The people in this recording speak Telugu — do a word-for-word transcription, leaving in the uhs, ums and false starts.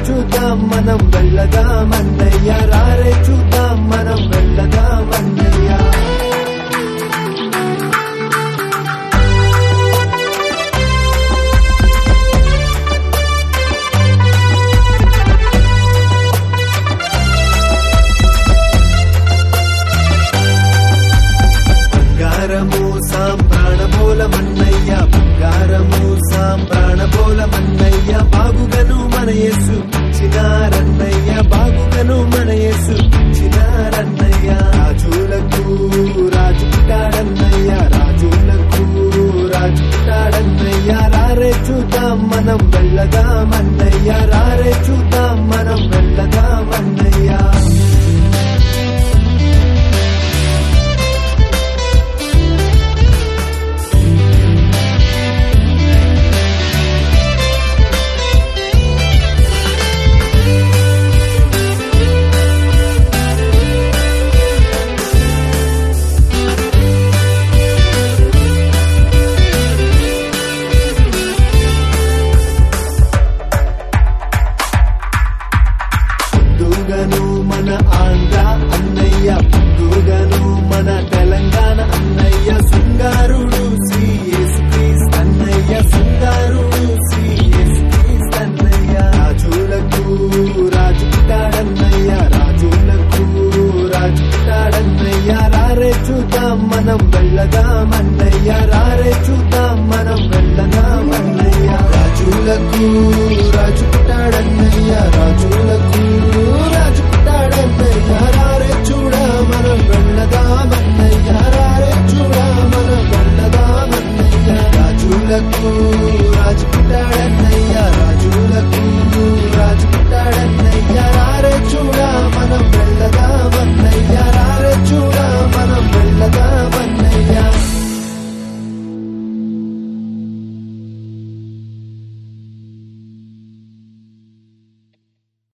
చూద్దాం మనం వెళ్ళదాం అన్నయ్య రారే చూద్దాం మనం వెళ్ళదాం అన్నయ్య బంగారము సాంబ్రాణబోలమన్నయ్య బంగారము సాంబ్రాణబోలమన్నయ్య బాగుగను మన యేసు చిన్నారన్నయ్య బాగుగను మన యేసు చిన్నారన్నయ్య రాజులకు రాజు పుట్టాడన్నయ్య రాజులకు రాజు పుట్టాడన్నయ్య రారే చూద్దాం మనం వెళ్ళదాం అన్నయ్య రారే చూద్దాం మనం వెళ్ళదాం అన్నయ్య పండుగను మన ఆంధ్ర అన్నయ్య పండుగను మన తెలంగాణ అన్నయ్య శృంగారుడు